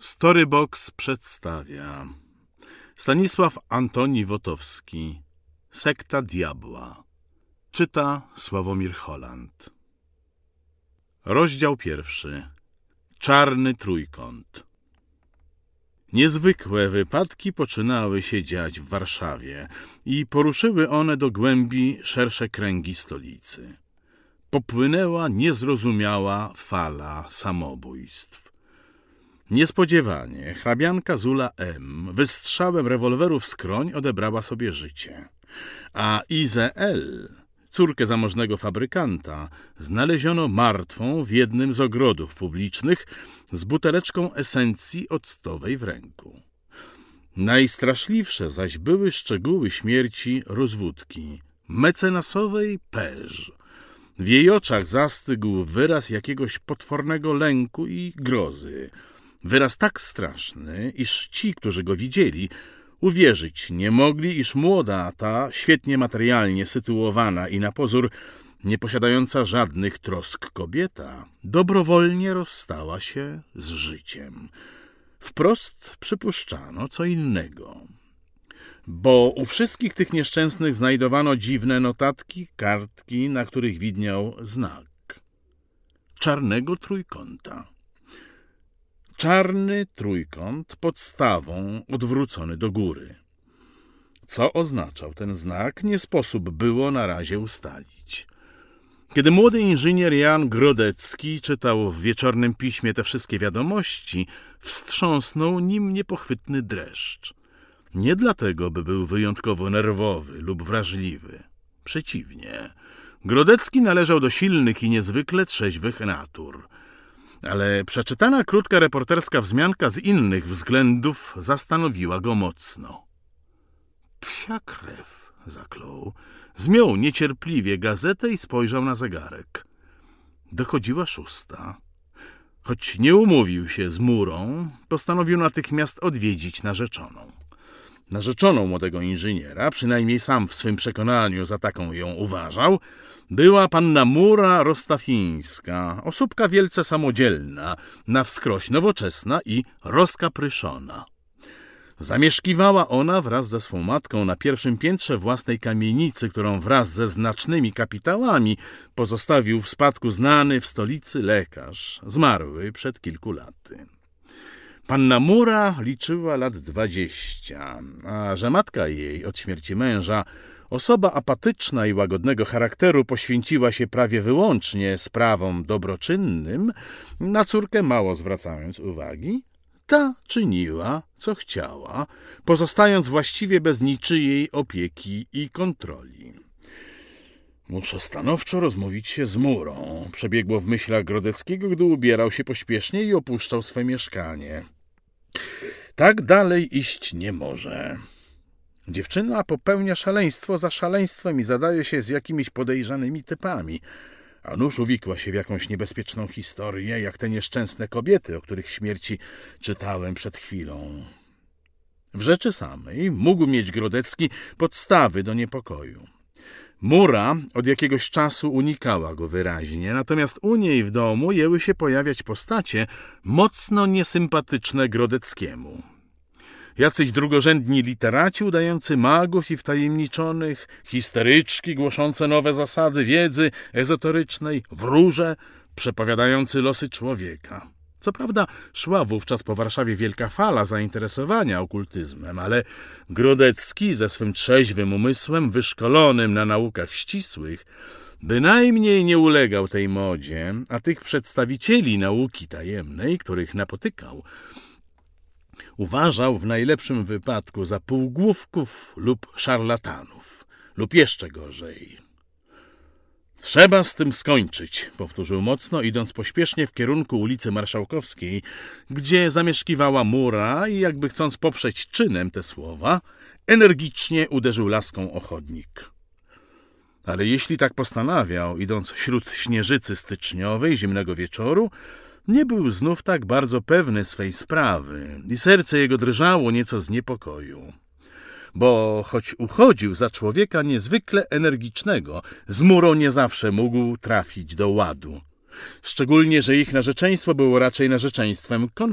Storybox przedstawia Stanisław Antoni Wotowski, Sekta Diabła. Czyta Sławomir Holland. Rozdział 1. Czarny trójkąt. Niezwykłe wypadki poczynały się dziać w Warszawie i poruszyły one do głębi szersze kręgi stolicy. Popłynęła niezrozumiała fala samobójstw. Niespodziewanie hrabianka Zula M. wystrzałem rewolweru w skroń odebrała sobie życie, a Izę L., córkę zamożnego fabrykanta, znaleziono martwą w jednym z ogrodów publicznych z buteleczką esencji octowej w ręku. Najstraszliwsze zaś były szczegóły śmierci rozwódki, mecenasowej Péż. W jej oczach zastygł wyraz jakiegoś potwornego lęku i grozy. Wyraz tak straszny, iż ci, którzy go widzieli, uwierzyć nie mogli, iż młoda ta, świetnie materialnie sytuowana i na pozór nie posiadająca żadnych trosk kobieta, dobrowolnie rozstała się z życiem. Wprost przypuszczano co innego. Bo u wszystkich tych nieszczęsnych znajdowano dziwne notatki, kartki, na których widniał znak czarnego trójkąta. Czarny trójkąt podstawą odwrócony do góry. Co oznaczał ten znak, nie sposób było na razie ustalić. Kiedy młody inżynier Jan Grodecki czytał w wieczornym piśmie te wszystkie wiadomości, wstrząsnął nim niepochwytny dreszcz. Nie dlatego, by był wyjątkowo nerwowy lub wrażliwy. Przeciwnie, Grodecki należał do silnych i niezwykle trzeźwych natur. Ale przeczytana krótka reporterska wzmianka z innych względów zastanowiła go mocno. Psia krew, zaklął. Zmiął niecierpliwie gazetę i spojrzał na zegarek. Dochodziła 6. Choć nie umówił się z Murą, postanowił natychmiast odwiedzić narzeczoną. Narzeczoną młodego inżyniera, przynajmniej sam w swym przekonaniu za taką ją uważał, była panna Mura Rostafińska, osóbka wielce samodzielna, na wskroś nowoczesna i rozkapryszona. Zamieszkiwała ona wraz ze swą matką na pierwszym piętrze własnej kamienicy, którą wraz ze znacznymi kapitałami pozostawił w spadku znany w stolicy lekarz, zmarły przed kilku laty. Panna Mura liczyła lat 20, a że matka jej od śmierci męża, osoba apatyczna i łagodnego charakteru, poświęciła się prawie wyłącznie sprawom dobroczynnym, na córkę mało zwracając uwagi, ta czyniła, co chciała, pozostając właściwie bez niczyjej opieki i kontroli. Muszę stanowczo rozmówić się z Murą, przebiegło w myślach Grodeckiego, gdy ubierał się pośpiesznie i opuszczał swe mieszkanie. Tak dalej iść nie może. Dziewczyna popełnia szaleństwo za szaleństwem i zadaje się z jakimiś podejrzanymi typami, a nuż uwikła się w jakąś niebezpieczną historię, jak te nieszczęsne kobiety, o których śmierci czytałem przed chwilą. W rzeczy samej mógł mieć Grodecki podstawy do niepokoju. Mura od jakiegoś czasu unikała go wyraźnie, natomiast u niej w domu jęły się pojawiać postacie mocno niesympatyczne Grodeckiemu. Jacyś drugorzędni literaci udający magów i wtajemniczonych, histeryczki głoszące nowe zasady wiedzy ezoterycznej, wróże przepowiadający losy człowieka. Co prawda szła wówczas po Warszawie wielka fala zainteresowania okultyzmem, ale Grodecki ze swym trzeźwym umysłem, wyszkolonym na naukach ścisłych, bynajmniej nie ulegał tej modzie, a tych przedstawicieli nauki tajemnej, których napotykał, uważał w najlepszym wypadku za półgłówków lub szarlatanów, lub jeszcze gorzej. Trzeba z tym skończyć, powtórzył mocno, idąc pośpiesznie w kierunku ulicy Marszałkowskiej, gdzie zamieszkiwała Mura i jakby chcąc poprzeć czynem te słowa, energicznie uderzył laską o chodnik. Ale jeśli tak postanawiał, idąc wśród śnieżycy styczniowej, zimnego wieczoru, nie był znów tak bardzo pewny swej sprawy i serce jego drżało nieco z niepokoju. Bo choć uchodził za człowieka niezwykle energicznego, z Murą nie zawsze mógł trafić do ładu. Szczególnie, że ich narzeczeństwo było raczej narzeczeństwem